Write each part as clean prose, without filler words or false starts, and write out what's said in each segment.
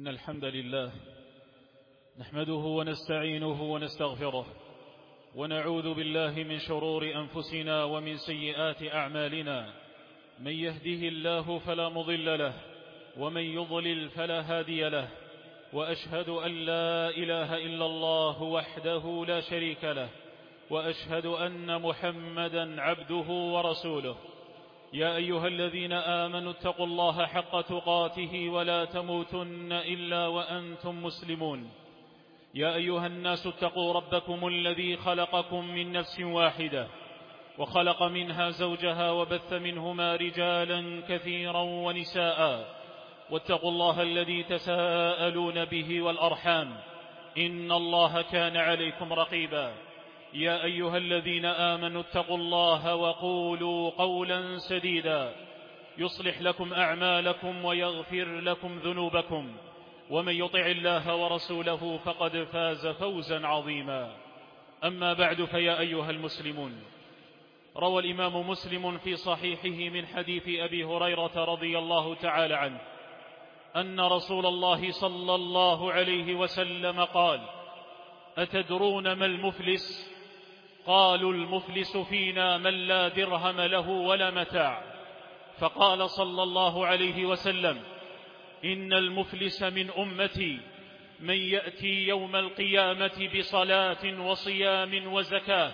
إن الحمد لله نحمده ونستعينه ونستغفره ونعوذ بالله من شرور أنفسنا ومن سيئات أعمالنا. من يهده الله فلا مضل له ومن يضلل فلا هادي له، وأشهد أن لا إله إلا الله وحده لا شريك له، وأشهد أن محمدا عبده ورسوله. يا أيها الذين آمنوا اتقوا الله حق تقاته ولا تموتن إلا وأنتم مسلمون. يا أيها الناس اتقوا ربكم الذي خلقكم من نفس واحدة وخلق منها زوجها وبث منهما رجالا كثيرا ونساء، واتقوا الله الذي تساءلون به والأرحام إن الله كان عليكم رقيبا. يا أيها الذين آمنوا اتقوا الله وقولوا قولا سديدا يصلح لكم أعمالكم ويغفر لكم ذنوبكم، ومن يطع الله ورسوله فقد فاز فوزا عظيما. أما بعد، فيا أيها المسلمون، روى الإمام مسلم في صحيحه من حديث أبي هريرة رضي الله تعالى عنه أن رسول الله صلى الله عليه وسلم قال: أتدرون ما المفلس؟ قالوا: المفلس فينا من لا درهم له ولا متاع. فقال صلى الله عليه وسلم: إن المفلس من أمتي من يأتي يوم القيامة بصلاة وصيام وزكاة،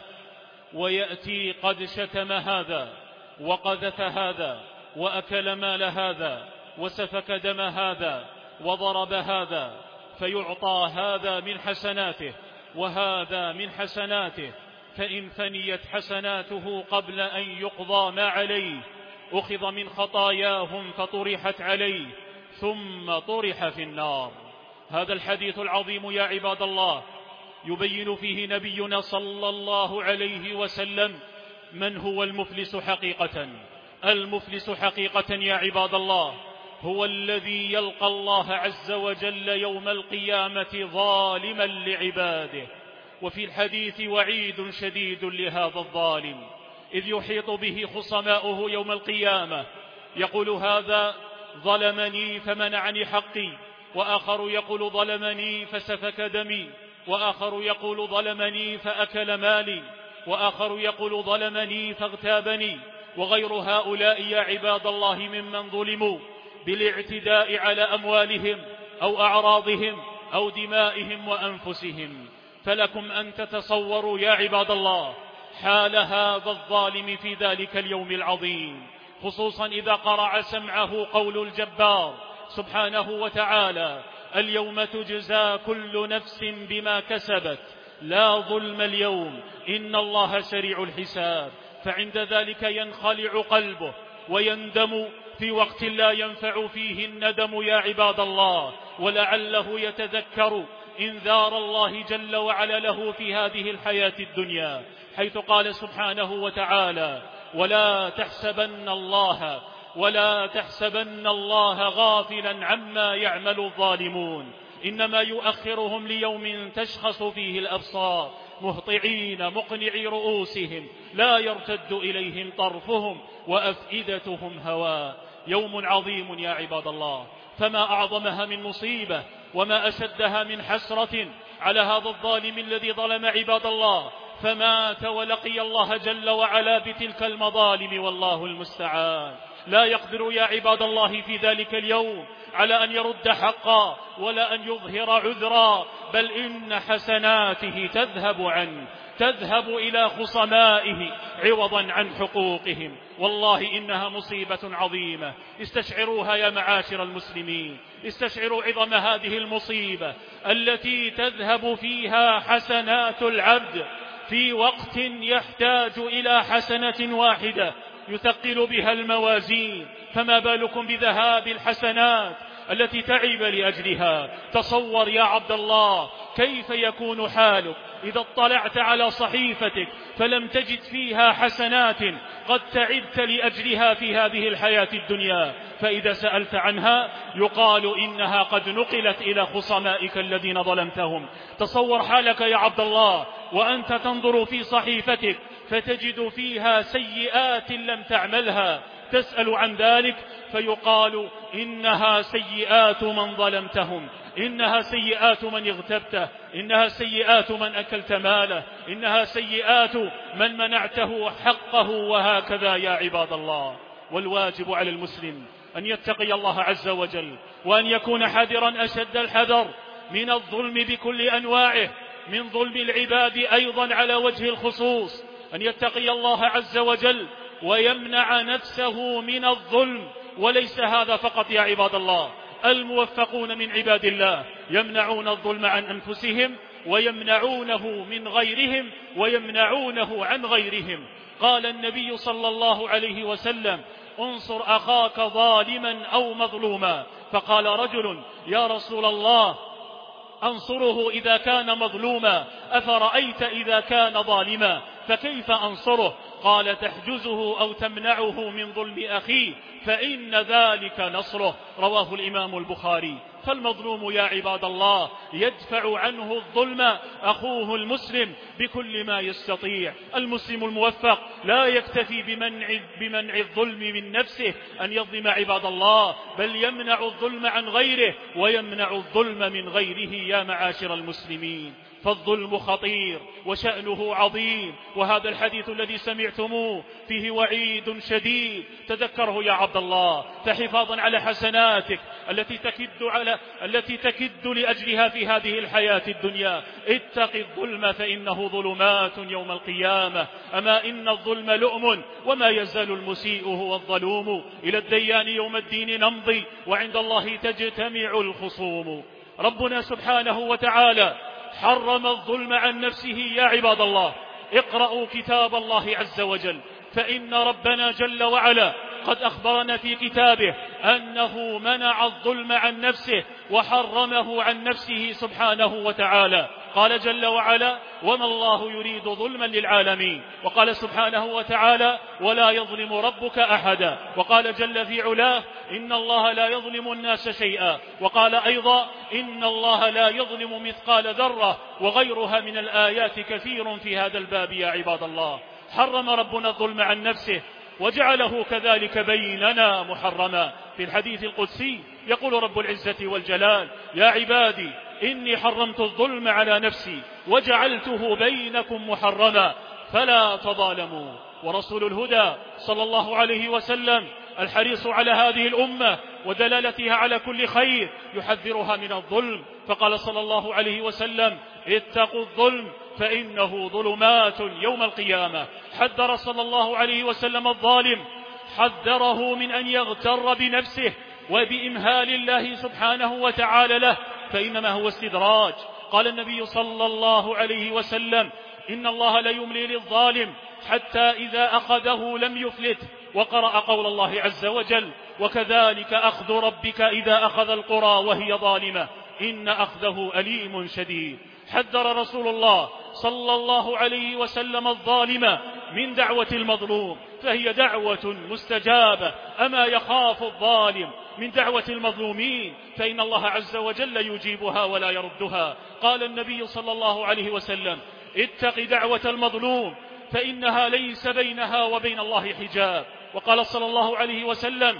ويأتي قد شتم هذا وقذف هذا وأكل مال هذا وسفك دم هذا وضرب هذا، فيعطى هذا من حسناته وهذا من حسناته، فإن فنيت حسناته قبل أن يقضى ما عليه أخذ من خطاياهم فطرحت عليه ثم طرح في النار. هذا الحديث العظيم يا عباد الله يبين فيه نبينا صلى الله عليه وسلم من هو المفلس حقيقة. المفلس حقيقة يا عباد الله هو الذي يلقى الله عز وجل يوم القيامة ظالما لعباده. وفي الحديث وعيد شديد لهذا الظالم، إذ يحيط به خصماؤه يوم القيامة، يقول: هذا ظلمني فمنعني حقي، وآخر يقول: ظلمني فسفك دمي، وآخر يقول: ظلمني فأكل مالي، وآخر يقول: ظلمني فاغتابني، وغير هؤلاء يا عباد الله ممن ظلموا بالاعتداء على أموالهم أو أعراضهم أو دمائهم وأنفسهم. فلكم أن تتصوروا يا عباد الله حال هذا الظالم في ذلك اليوم العظيم، خصوصا إذا قرع سمعه قول الجبار سبحانه وتعالى: اليوم تجزى كل نفس بما كسبت لا ظلم اليوم إن الله سريع الحساب. فعند ذلك ينخلع قلبه ويندم في وقت لا ينفع فيه الندم يا عباد الله، ولعله يتذكر إنذار الله جل وعلا له في هذه الحياة الدنيا، حيث قال سبحانه وتعالى: ولا تحسبن الله غافلا عما يعمل الظالمون، إنما يؤخرهم ليوم تشخص فيه الأبصار مهطعين مقنعي رؤوسهم لا يرتد إليهم طرفهم وأفئدتهم هواء. يوم عظيم يا عباد الله، فما أعظمها من مصيبة وما أشدها من حسرة على هذا الظالم الذي ظلم عباد الله، فمات ولقي الله جل وعلا بتلك المظالم، والله المستعان. لا يقدر يا عباد الله في ذلك اليوم على أن يرد حقا ولا أن يظهر عذرا، بل إن حسناته تذهب إلى خصمائه عوضا عن حقوقهم. والله إنها مصيبة عظيمة. استشعروها يا معاشر المسلمين، استشعروا عظم هذه المصيبة التي تذهب فيها حسنات العبد في وقت يحتاج إلى حسنة واحدة يثقل بها الموازين، فما بالكم بذهاب الحسنات التي تعب لأجلها. تصور يا عبد الله كيف يكون حالك إذا اطلعت على صحيفتك فلم تجد فيها حسنات قد تعبت لأجلها في هذه الحياة الدنيا، فإذا سألت عنها يقال إنها قد نقلت إلى خصمائك الذين ظلمتهم. تصور حالك يا عبد الله وأنت تنظر في صحيفتك فتجد فيها سيئات لم تعملها، تسأل عن ذلك فيقال إنها سيئات من ظلمتهم، إنها سيئات من اغتبته، إنها سيئات من أكلت ماله، إنها سيئات من منعته حقه، وهكذا يا عباد الله. والواجب على المسلم أن يتقي الله عز وجل، وأن يكون حذرا أشد الحذر من الظلم بكل أنواعه، من ظلم العباد أيضا على وجه الخصوص، أن يتقي الله عز وجل ويمنع نفسه من الظلم. وليس هذا فقط يا عباد الله، الموفقون من عباد الله يمنعون الظلم عن أنفسهم ويمنعونه من غيرهم ويمنعونه عن غيرهم. قال النبي صلى الله عليه وسلم: انصر أخاك ظالما أو مظلوما. فقال رجل: يا رسول الله، أنصره إذا كان مظلوما، أفرأيت إذا كان ظالما فكيف أنصره؟ قال: تحجزه أو تمنعه من ظلم أخيه فإن ذلك نصره. رواه الإمام البخاري. فالمظلوم يا عباد الله يدفع عنه الظلم أخوه المسلم بكل ما يستطيع. المسلم الموفق لا يكتفي بمنع الظلم من نفسه أن يظلم عباد الله، بل يمنع الظلم عن غيره ويمنع الظلم من غيره يا معاشر المسلمين. فالظلم خطير وشأنه عظيم، وهذا الحديث الذي سمعتموه فيه وعيد شديد، تذكره يا عبد الله، فحفاظا على حسناتك التي تكد لأجلها في هذه الحياة الدنيا. اتق الظلم فإنه ظلمات يوم القيامة. أما إن الظلم لؤم، وما يزال المسيء هو الظلوم. إلى الديان يوم الدين نمضي، وعند الله تجتمع الخصوم. ربنا سبحانه وتعالى حرم الظلم عن نفسه يا عباد الله. اقرأوا كتاب الله عز وجل، فإن ربنا جل وعلا قد أخبرنا في كتابه أنه منع الظلم عن نفسه وحرمه عن نفسه سبحانه وتعالى. قال جل وعلا: وما الله يريد ظلما للعالمين. وقال سبحانه وتعالى: ولا يظلم ربك أحدا. وقال جل في علاه: إن الله لا يظلم الناس شيئا. وقال أيضا: إن الله لا يظلم مثقال ذرة، وغيرها من الآيات كثير في هذا الباب يا عباد الله. حرم ربنا الظلم عن نفسه وجعله كذلك بيننا محرما. في الحديث القدسي يقول رب العزة والجلال: يا عبادي إني حرمت الظلم على نفسي وجعلته بينكم محرما فلا تظالموا. ورسول الهدى صلى الله عليه وسلم الحريص على هذه الأمة ودلالتها على كل خير يحذرها من الظلم، فقال صلى الله عليه وسلم: اتقوا الظلم فإنه ظلمات يوم القيامة. حذر صلى الله عليه وسلم الظالم، حذره من أن يغتر بنفسه وبإمهال الله سبحانه وتعالى له، فإنما هو استدراج. قال النبي صلى الله عليه وسلم: إن الله لا يملي للظالم حتى إذا أخذه لم يفلته. وقرأ قول الله عز وجل: وكذلك أخذ ربك إذا أخذ القرى وهي ظالمة إن أخذه أليم شديد. حذر رسول الله صلى الله عليه وسلم الظالم من دعوة المظلوم، فهي دعوة مستجابة. أما يخاف الظالم من دعوة المظلومين فإن الله عز وجل يجيبها ولا يردها. قال النبي صلى الله عليه وسلم: اتق دعوة المظلوم فإنها ليس بينها وبين الله حجاب. وقال صلى الله عليه وسلم: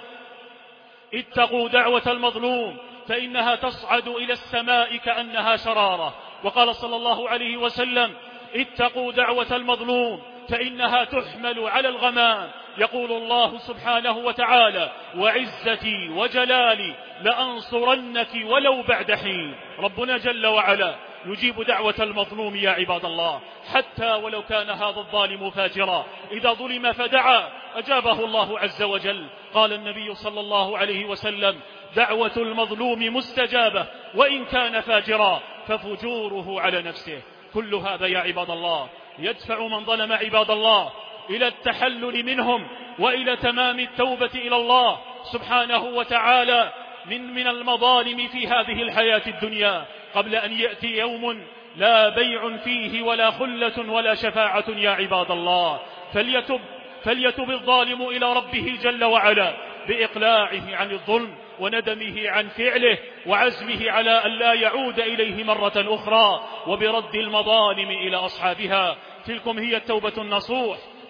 اتقوا دعوة المظلوم فإنها تصعد إلى السماء كأنها شرارة. وقال صلى الله عليه وسلم: اتقوا دعوة المظلوم فإنها تحمل على الغمام. يقول الله سبحانه وتعالى: وعزتي وجلالي لأنصرنك ولو بعد حين. ربنا جل وعلا يجيب دعوة المظلوم يا عباد الله، حتى ولو كان هذا الظالم فاجرا. إذا ظلم فدعا أجابه الله عز وجل. قال النبي صلى الله عليه وسلم: دعوة المظلوم مستجابة وإن كان فاجرا ففجوره على نفسه. كل هذا يا عباد الله يدفع من ظلم عباد الله إلى التحلل منهم وإلى تمام التوبة إلى الله سبحانه وتعالى من المظالم في هذه الحياة الدنيا، قبل أن يأتي يوم لا بيع فيه ولا خلة ولا شفاعة يا عباد الله. فليتب الظالم إلى ربه جل وعلا بإقلاعه عن الظلم وندمه عن فعله وعزمه على أن لا يعود إليه مرة أخرى، وبرد المظالم إلى أصحابها. تلكم هي التوبة النصوح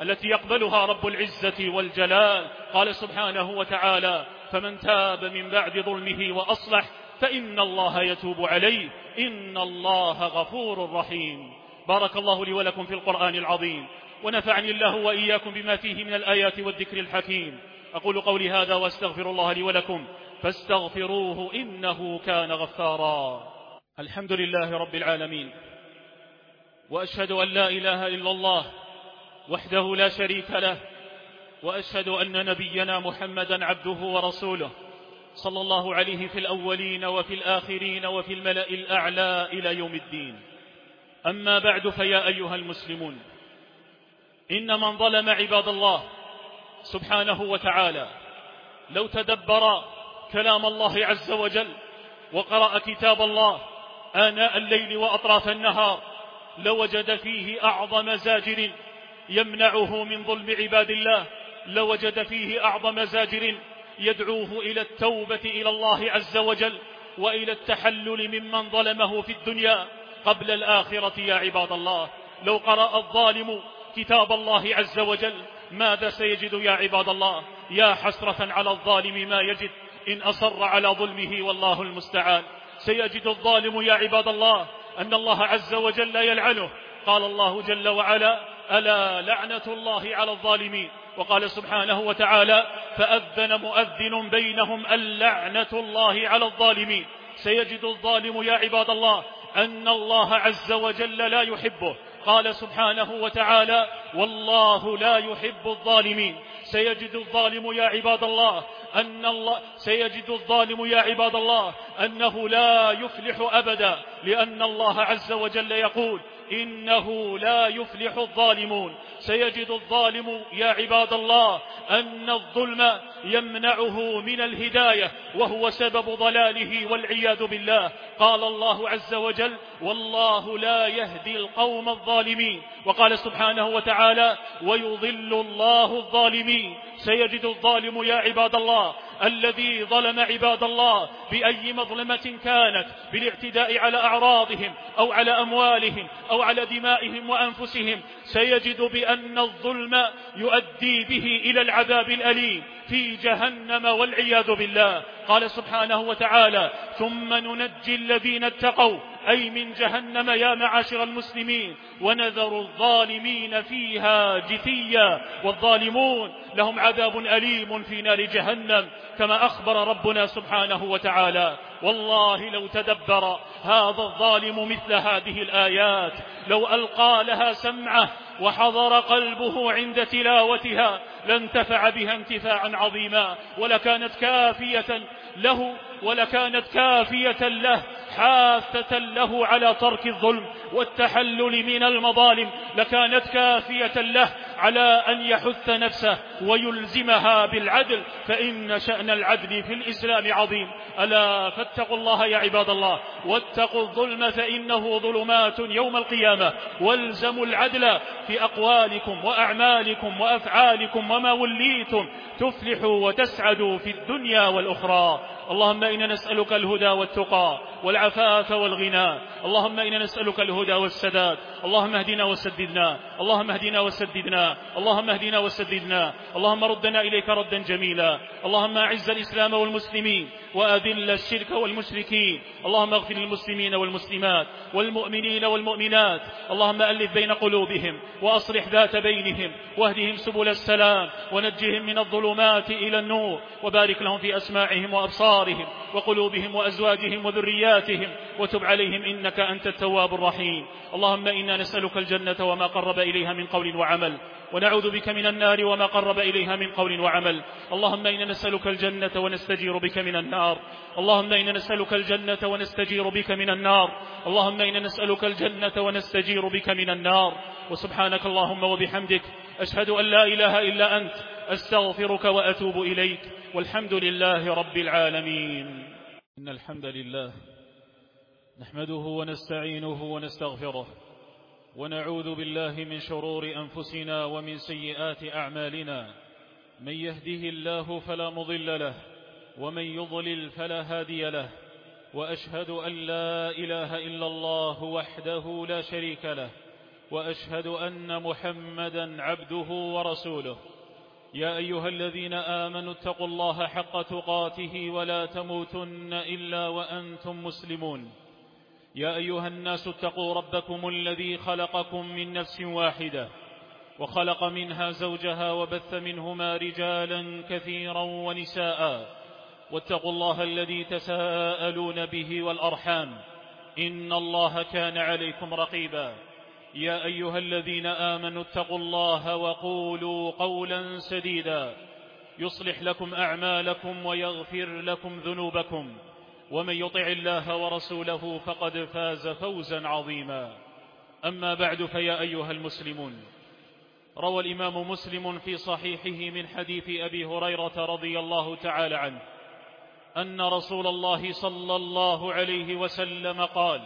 التي يقبلها رب العزة والجلال. قال سبحانه وتعالى: فمن تاب من بعد ظلمه وأصلح فإن الله يتوب عليه إن الله غفور رحيم. بارك الله لي ولكم في القرآن العظيم، ونفعني الله وإياكم بما فيه من الآيات والذكر الحكيم. أقول قولي هذا وأستغفر الله لي ولكم فاستغفروه إنه كان غفارا. الحمد لله رب العالمين، وأشهد أن لا إله إلا الله وحده لا شريك له، وأشهد أن نبينا محمدا عبده ورسوله صلى الله عليه في الأولين وفي الآخرين وفي الملأ الأعلى إلى يوم الدين. أما بعد، فيا أيها المسلمون، إن من ظلم عباد الله سبحانه وتعالى لو تدبر كلام الله عز وجل وقرأ كتاب الله آناء الليل وأطراف النهار لوجد فيه أعظم زاجر يمنعه من ظلم عباد الله، لوجد فيه أعظم زاجر يدعوه إلى التوبة إلى الله عز وجل وإلى التحلل ممن ظلمه في الدنيا قبل الآخرة. يا عباد الله، لو قرأ الظالم كتاب الله عز وجل ماذا سيجد يا عباد الله؟ يا حسرة على الظالم ما يجد إن أصر على ظلمه، والله المستعان. سيجد الظالم يا عباد الله أن الله عز وجل يلعنه. قال الله جل وعلا: ألا لعنة الله على الظالمين. وقال سبحانه وتعالى: فأذن مؤذن بينهم اللعنة الله على الظالمين. سيجد الظالم يا عباد الله أن الله عز وجل لا يحبه. قال سبحانه وتعالى: والله لا يحب الظالمين. سيجد الظالم يا عباد الله أنه لا يفلح أبدا، لأن الله عز وجل يقول: إنه لا يفلح الظالمون. سيجد الظالم يا عباد الله أن الظلم يمنعه من الهداية وهو سبب ضلاله والعياذ بالله. قال الله عز وجل: والله لا يهدي القوم الظالمين. وقال سبحانه وتعالى: ويضل الله الظالمين. سيجد الظالم يا عباد الله الذي ظلم عباد الله بأي مظلمة كانت، بالاعتداء على أعراضهم أو على أموالهم أو على دمائهم وأنفسهم، سيجد بأن الظلم يؤدي به إلى العذاب الأليم في جهنم والعياذ بالله. قال سبحانه وتعالى: ثم ننجي الذين اتقوا، أي من جهنم يا معاشر المسلمين، ونذر الظالمين فيها جثيا. والظالمون لهم عذاب أليم في نار جهنم كما أخبر ربنا سبحانه وتعالى. والله لو تدبر هذا الظالم مثل هذه الآيات، لو ألقى لها سمعه وحضر قلبه عند تلاوتها لانتفع بها انتفاعا عظيما، ولكانت كافية له حافة له على ترك الظلم والتحلل من المظالم، لكانت كافية له على أن يحث نفسه ويلزمها بالعدل، فإن شأن العدل في الإسلام عظيم. ألا فاتقوا الله يا عباد الله، واتقوا الظلم فإنه ظلمات يوم القيامة، والزموا العدل في أقوالكم وأعمالكم وأفعالكم وما وليتم تفلحوا وتسعدوا في الدنيا والأخرى. اللهم إنا نسألك الهدى والتقى والعفاف والغنى. اللهم إنا نسألك الهدى والسداد. اللهم اهدنا وسددنا، اللهم اهدنا وسددنا، اللهم اهدنا وسددنا. اللهم ردنا إليك ردا جميلا. اللهم أعز الإسلام والمسلمين وأذل الشرك والمشركين. اللهم اغفر للمسلمين والمسلمات والمؤمنين والمؤمنات. اللهم ألف بين قلوبهم وأصلح ذات بينهم واهدهم سبل السلام ونجهم من الظلمات إلى النور، وبارك لهم في أسماعهم وأبصارهم وقلوبهم وأزواجهم وذرياتهم، وتب عليهم إنك أنت التواب الرحيم. اللهم إنا نسألك الجنة وما قرب إليها من قول وعمل، ونعوذ بك من النار وما قرب إليها من قول وعمل. اللهم إنا نسألك الجنة ونستجير بك من النار. اللهم إنا نسألك الجنة ونستجير بك من النار. اللهم إنا نسألك الجنة ونستجير بك من النار. وسبحانك اللهم وبحمدك، أشهد أن لا إله إلا أنت، أستغفرك وأتوب إليك، والحمد لله رب العالمين. إن الحمد لله نحمده ونستعينه ونستغفره، ونعوذ بالله من شرور أنفسنا ومن سيئات أعمالنا. من يهده الله فلا مضل له، ومن يضلل فلا هادي له. وأشهد أن لا إله إلا الله وحده لا شريك له، وأشهد أن محمدا عبده ورسوله. يا أيها الذين آمنوا اتقوا الله حق تقاته ولا تموتن إلا وأنتم مسلمون. يا أيها الناس اتقوا ربكم الذي خلقكم من نفس واحدة وخلق منها زوجها وبث منهما رجالا كثيرا ونساء، واتقوا الله الذي تساءلون به والأرحام إن الله كان عليكم رقيبا. يا أيها الذين آمنوا اتقوا الله وقولوا قولا سديدا يصلح لكم أعمالكم ويغفر لكم ذنوبكم، ومن يطع الله ورسوله فقد فاز فوزا عظيما. أما بعد، فيا أيها المسلمون، روى الإمام مسلم في صحيحه من حديث أبي هريرة رضي الله تعالى عنه أن رسول الله صلى الله عليه وسلم قال: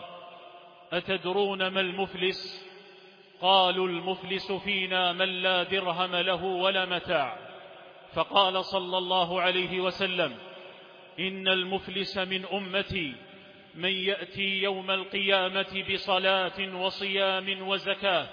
أتدرون ما المفلس؟ قالوا: المفلس فينا من لا درهم له ولا متاع. فقال صلى الله عليه وسلم: إن المفلس من أمتي من يأتي يوم القيامة بصلاة وصيام وزكاة،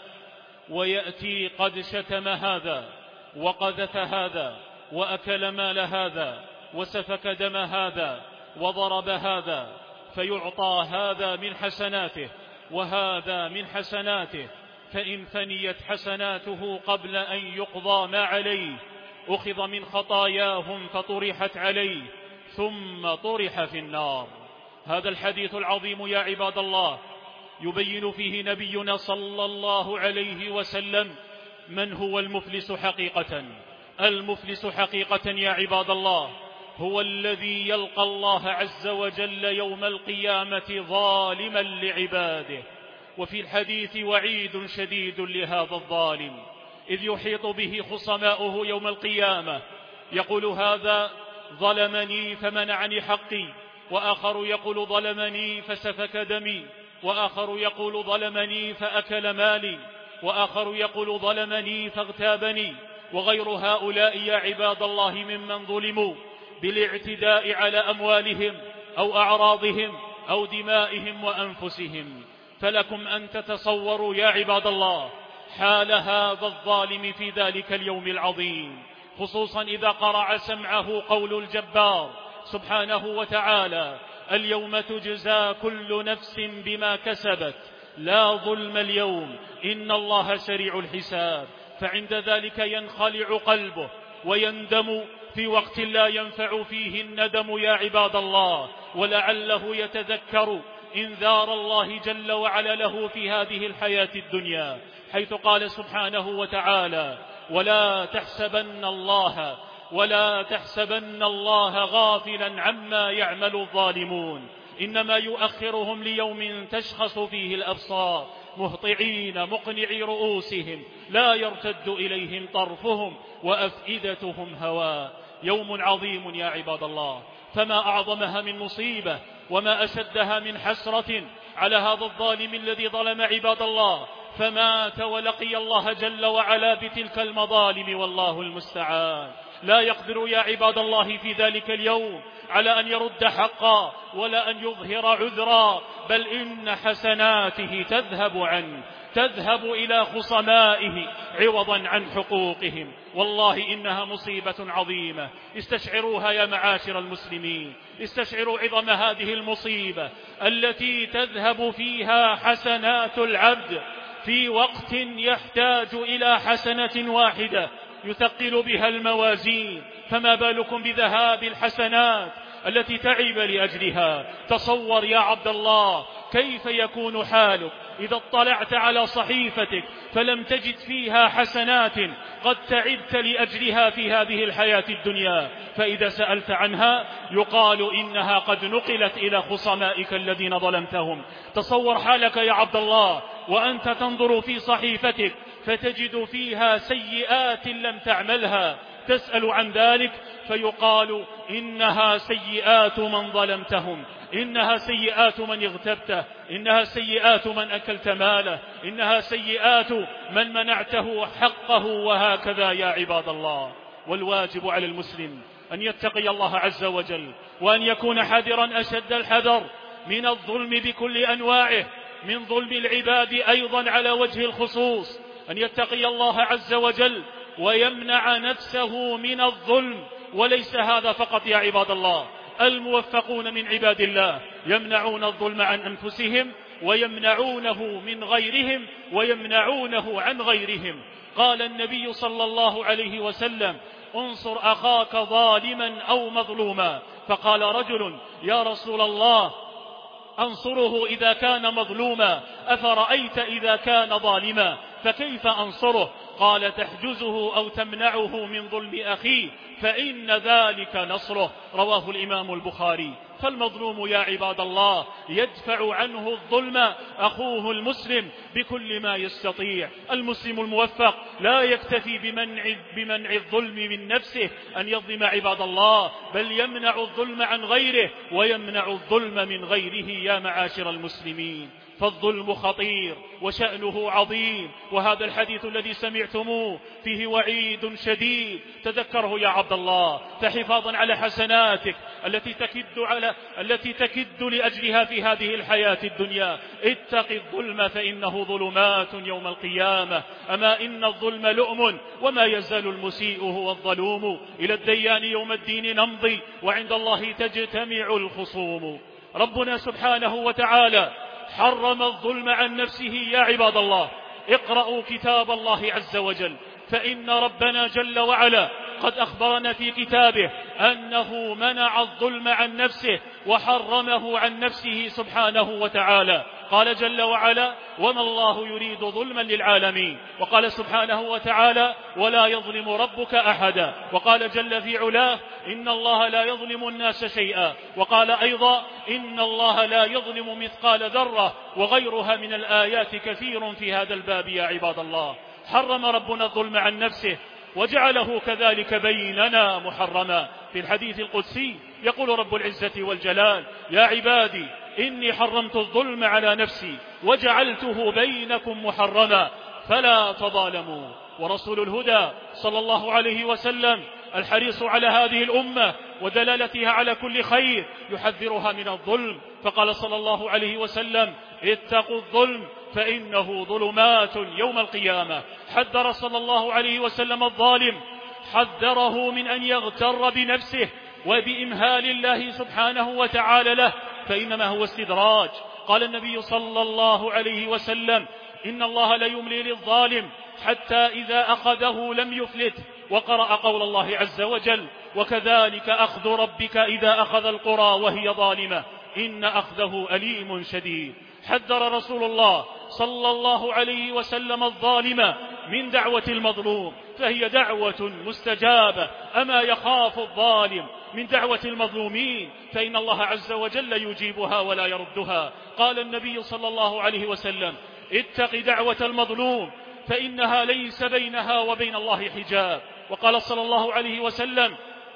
ويأتي قد شتم هذا وقذف هذا وأكل مال هذا وسفك دم هذا وضرب هذا، فيعطى هذا من حسناته وهذا من حسناته، فإن فنيت حسناته قبل أن يقضى ما عليه أخذ من خطاياهم فطرحت عليه ثم طرح في النار. هذا الحديث العظيم يا عباد الله يبين فيه نبينا صلى الله عليه وسلم من هو المفلس حقيقة. المفلس حقيقة يا عباد الله هو الذي يلقى الله عز وجل يوم القيامة ظالما لعباده. وفي الحديث وعيد شديد لهذا الظالم، إذ يحيط به خصماؤه يوم القيامة، يقول: هذا ظلمني فمنعني حقي، وآخر يقول: ظلمني فسفك دمي، وآخر يقول: ظلمني فأكل مالي، وآخر يقول: ظلمني فاغتابني، وغير هؤلاء يا عباد الله ممن ظلموا بالاعتداء على أموالهم أو أعراضهم أو دمائهم وأنفسهم. فلكم أن تتصوروا يا عباد الله حال هذا الظالم في ذلك اليوم العظيم، خصوصا إذا قرع سمعه قول الجبار سبحانه وتعالى: اليوم تجزى كل نفس بما كسبت لا ظلم اليوم إن الله سريع الحساب. فعند ذلك ينخلع قلبه ويندم في وقت لا ينفع فيه الندم يا عباد الله، ولعله يتذكر إنذار الله جل وعلا له في هذه الحياة الدنيا، حيث قال سبحانه وتعالى: ولا تحسبن الله غافلا عما يعمل الظالمون، إنما يؤخرهم ليوم تشخص فيه الأبصار مهطعين مقنعي رؤوسهم لا يرتد إليهم طرفهم وأفئدتهم هواء. يوم عظيم يا عباد الله، فما أعظمها من مصيبة وما أشدها من حسرة على هذا الظالم الذي ظلم عباد الله، فمات ولقي الله جل وعلا بتلك المظالم، والله المستعان. لا يقدر يا عباد الله في ذلك اليوم على أن يرد حقا ولا أن يظهر عذرا، بل إن حسناته تذهب إلى خصمائه عوضا عن حقوقهم. والله إنها مصيبة عظيمة، استشعروها يا معاشر المسلمين، استشعروا عظم هذه المصيبة التي تذهب فيها حسنات العبد في وقت يحتاج إلى حسنة واحدة يثقل بها الموازين، فما بالكم بذهاب الحسنات التي تعب لأجلها. تصور يا عبد الله كيف يكون حالك إذا اطلعت على صحيفتك فلم تجد فيها حسنات قد تعبت لأجلها في هذه الحياة الدنيا، فإذا سألت عنها يقال إنها قد نقلت إلى خصمائك الذين ظلمتهم. تصور حالك يا عبد الله وأنت تنظر في صحيفتك فتجد فيها سيئات لم تعملها، تسأل عن ذلك فيقال إنها سيئات من ظلمتهم، إنها سيئات من اغتبته، إنها سيئات من أكلت ماله، إنها سيئات من منعته حقه، وهكذا يا عباد الله. والواجب على المسلم أن يتقي الله عز وجل، وأن يكون حذرا أشد الحذر من الظلم بكل أنواعه، من ظلم العباد أيضا على وجه الخصوص أن يتقي الله عز وجل ويمنع نفسه من الظلم. وليس هذا فقط يا عباد الله، الموفقون من عباد الله يمنعون الظلم عن أنفسهم ويمنعونه من غيرهم ويمنعونه عن غيرهم. قال النبي صلى الله عليه وسلم: انصر أخاك ظالما أو مظلوما. فقال رجل: يا رسول الله، أنصره إذا كان مظلوما، أفرأيت إذا كان ظالما فكيف أنصره؟ قال: تحجزه أو تمنعه من ظلم أخيه فإن ذلك نصره. رواه الإمام البخاري. فالمظلوم يا عباد الله يدفع عنه الظلم أخوه المسلم بكل ما يستطيع. المسلم الموفق لا يكتفي بمنع الظلم من نفسه أن يظلم عباد الله، بل يمنع الظلم عن غيره ويمنع الظلم من غيره يا معاشر المسلمين. فالظلم خطير وشأنه عظيم، وهذا الحديث الذي سمعتموه فيه وعيد شديد، تذكره يا عبد الله، فحفاظا على حسناتك التي تكد لأجلها في هذه الحياة الدنيا. اتق الظلم فإنه ظلمات يوم القيامة. أما إن الظلم لؤم، وما يزال المسيء هو الظلوم. إلى الديان يوم الدين نمضي، وعند الله تجتمع الخصوم. ربنا سبحانه وتعالى حرم الظلم عن نفسه يا عباد الله. اقرأوا كتاب الله عز وجل، فإن ربنا جل وعلا قد أخبرنا في كتابه أنه منع الظلم عن نفسه وحرمه عن نفسه سبحانه وتعالى. قال جل وعلا: وما الله يريد ظلما للعالمين. وقال سبحانه وتعالى: ولا يظلم ربك أحدا. وقال جل في علاه: إن الله لا يظلم الناس شيئا. وقال أيضا: إن الله لا يظلم مثقال ذرة. وغيرها من الآيات كثير في هذا الباب يا عباد الله. حرم ربنا الظلم عن نفسه وجعله كذلك بيننا محرما. في الحديث القدسي يقول رب العزة والجلال: يا عبادي إني حرمت الظلم على نفسي وجعلته بينكم محرما فلا تظالموا. ورسول الهدى صلى الله عليه وسلم الحريص على هذه الأمة ودلالتها على كل خير يحذرها من الظلم، فقال صلى الله عليه وسلم: اتقوا الظلم فإنه ظلمات يوم القيامة. حذر صلى الله عليه وسلم الظالم، حذره من أن يغتر بنفسه وبإمهال الله سبحانه وتعالى له، فإنما هو استدراج. قال النبي صلى الله عليه وسلم: إن الله لا يملي للظالم حتى إذا أخذه لم يفلته. وقرأ قول الله عز وجل: وكذلك أخذ ربك إذا أخذ القرى وهي ظالمة إن أخذه أليم شديد. حذر رسول الله صلى الله عليه وسلم الظالم من دعوة المظلوم، فهي دعوة مستجابة. أما يخاف الظالم من دعوة المظلومين فإن الله عز وجل يجيبها ولا يردها. قال النبي صلى الله عليه وسلم: اتق دعوة المظلوم فإنها ليس بينها وبين الله حجاب. وقال صلى الله عليه وسلم: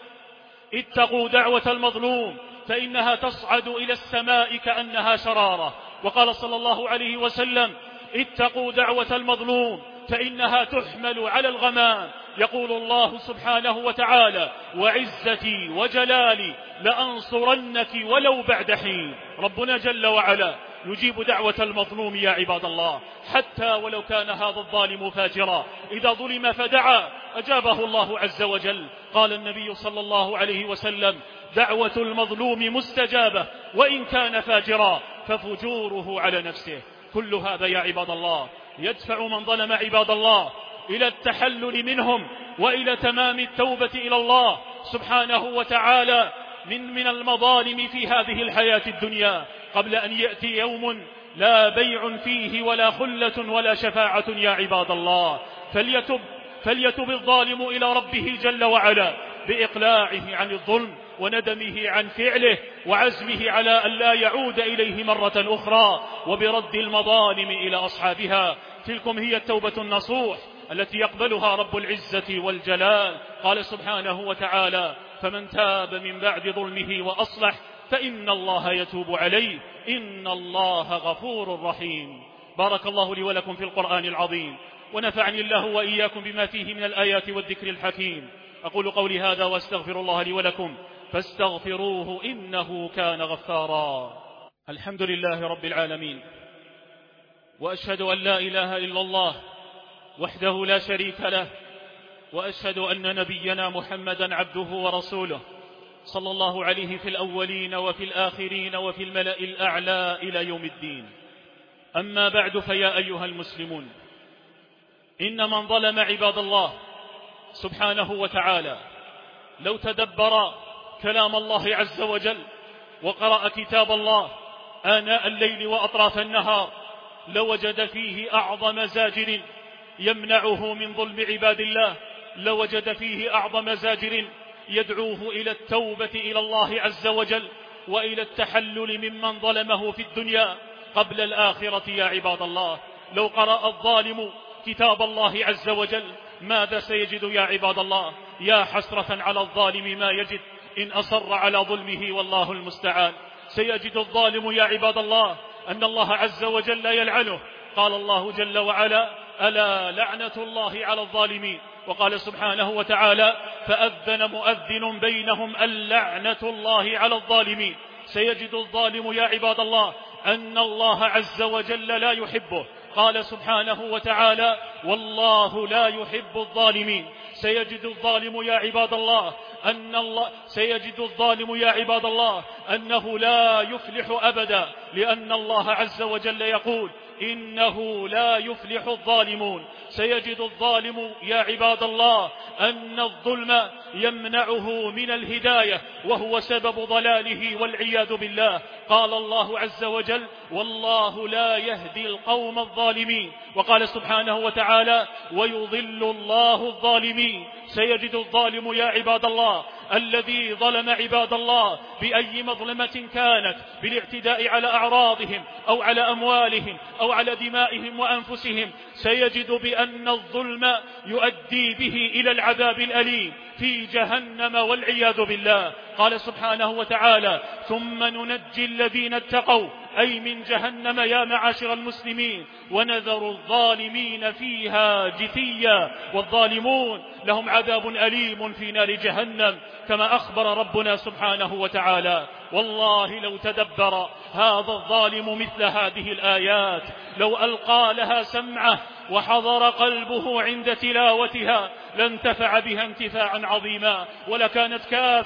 اتقوا دعوة المظلوم فإنها تصعد إلى السماء كأنها شرارة. وقال صلى الله عليه وسلم: اتقوا دعوة المظلوم فإنها تحمل على الغمام. يقول الله سبحانه وتعالى: وعزتي وجلالي لأنصرنك ولو بعد حين. ربنا جل وعلا يجيب دعوة المظلوم يا عباد الله، حتى ولو كان هذا الظالم فاجرا، إذا ظلم فدعا أجابه الله عز وجل. قال النبي صلى الله عليه وسلم: دعوة المظلوم مستجابة وإن كان فاجرا ففجوره على نفسه. كل هذا يا عباد الله يدفع من ظلم عباد الله إلى التحلل منهم وإلى تمام التوبة إلى الله سبحانه وتعالى من المظالم في هذه الحياة الدنيا، قبل أن يأتي يوم لا بيع فيه ولا خلة ولا شفاعة يا عباد الله. فليتب الظالم إلى ربه جل وعلا بإقلاعه عن الظلم وندمه عن فعله وعزمه على أن لا يعود إليه مرة أخرى، وبرد المظالم إلى أصحابها. تلكم هي التوبة النصوح التي يقبلها رب العزة والجلال. قال سبحانه وتعالى: فمن تاب من بعد ظلمه وأصلح فإن الله يتوب عليه إن الله غفور رحيم. بارك الله لي ولكم في القرآن العظيم، ونفعني الله وإياكم بما فيه من الآيات والذكر الحكيم. أقول قولي هذا واستغفر الله لي ولكم فاستغفروه إنه كان غفارا. الحمد لله رب العالمين، وأشهد أن لا إله إلا الله وحده لا شريك له، وأشهد أن نبينا محمدا عبده ورسوله صلى الله عليه في الأولين وفي الآخرين وفي الملأ الأعلى إلى يوم الدين. أما بعد، فيا أيها المسلمون، إن من ظلم عباد الله سبحانه وتعالى لو تدبر كلام الله عز وجل وقرأ كتاب الله آناء الليل وأطراف النهار لوجد فيه أعظم زاجر يمنعه من ظلم عباد الله، لوجد فيه أعظم زاجر يدعوه إلى التوبة إلى الله عز وجل وإلى التحلل ممن ظلمه في الدنيا قبل الآخرة. يا عباد الله، لو قرأ الظالم كتاب الله عز وجل ماذا سيجد يا عباد الله؟ يا حسرة على الظالم ما يجد إن أصر على ظلمه، والله المستعان. سيجد الظالم يا عباد الله أن الله عز وجل يلعنه. قال الله جل وعلا: ألا لعنة الله على الظالمين. وقال سبحانه وتعالى: فأذن مؤذن بينهم اللعنة الله على الظالمين. سيجد الظالم يا عباد الله أن الله عز وجل لا يحبه. قال سبحانه وتعالى: والله لا يحب الظالمين. سيجد الظالم يا عباد الله أنه لا يفلح أبدا، لأن الله عز وجل يقول: إنه لا يفلح الظالمون. سيجد الظالم يا عباد الله أن الظلم يمنعه من الهداية وهو سبب ضلاله والعياذ بالله. قال الله عز وجل: والله لا يهدي القوم الظالمين. وقال سبحانه وتعالى: ويضل الله الظالمين. سيجد الظالم يا عباد الله الذي ظلم عباد الله بأي مظلمة كانت، بالاعتداء على أعراضهم أو على أموالهم أو على دمائهم وأنفسهم، سيجد بأن الظلم يؤدي به إلى العذاب الأليم في جهنم والعياذ بالله. قال سبحانه وتعالى: ثم ننجي الذين اتقوا، أي من جهنم يا معاشر المسلمين، ونذر الظالمين فيها جثيا. والظالمون لهم عذاب أليم في نار جهنم كما أخبر ربنا سبحانه وتعالى. والله لو تدبر هذا الظالم مثل هذه الآيات، لو ألقى لها سمعه وحضر قلبه عند تلاوتها لانتفع بها انتفاعا عظيما، ولكانت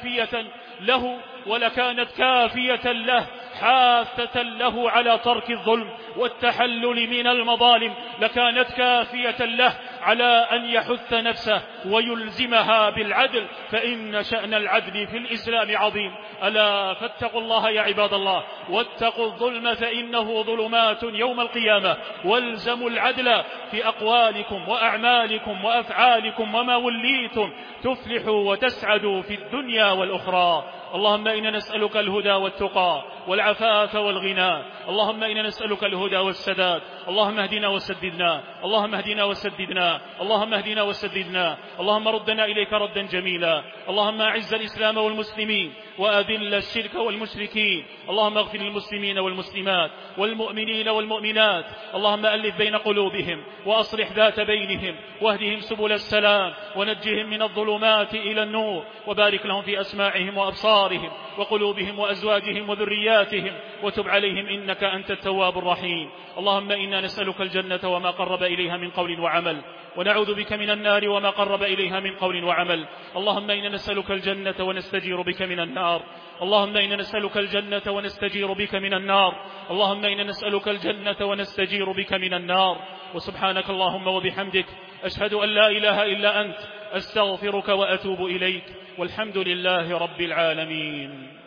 كافية له حاثة له على ترك الظلم والتحلل من المظالم، لكانت كافية له على أن يحث نفسه ويلزمها بالعدل، فإن شأن العدل في الإسلام عظيم. ألا فاتقوا الله يا عباد الله، واتقوا الظلم فإنه ظلمات يوم القيامة، والزموا العدل في أقوالكم وأعمالكم وأفعالكم وما وليتم تفلحوا وتسعدوا في الدنيا والأخرى. اللهم إنا نسألك الهدى والتقى والعفاف والغنى. اللهم إنا نسألك الهدى والسداد. اللهم اهدنا وسددنا. اللهم اهدنا وسددنا. اللهم اهدنا وسددنا. اللهم ردنا إليك ردا جميلا. اللهم أعز الإسلام والمسلمين وأذل الشرك والمشركين. اللهم اغفر للمسلمين والمسلمات والمؤمنين والمؤمنات. اللهم ألف بين قلوبهم وأصلح ذات بينهم واهدهم سبل السلام ونجهم من الظلمات إلى النور، وبارك لهم في أسماعهم وأبصارهم وقلوبهم وأزواجهم وذرياتهم، وتب عليهم إنك أنت التواب الرحيم. اللهم إنا نسألك الجنة وما قرب إليها من قول وعمل، ونعوذ بك من النار وما قرب إليها من قول وعمل. اللهم إنا نسألك الجنة ونستجير بك من النار. اللهم إنا نسألك الجنة ونستجير بك من النار. اللهم إنا نسألك الجنة ونستجير بك من النار. وسبحانك اللهم وبحمدك، أشهد أن لا إله إلا أنت، أستغفرك وأتوب إليك، والحمد لله رب العالمين.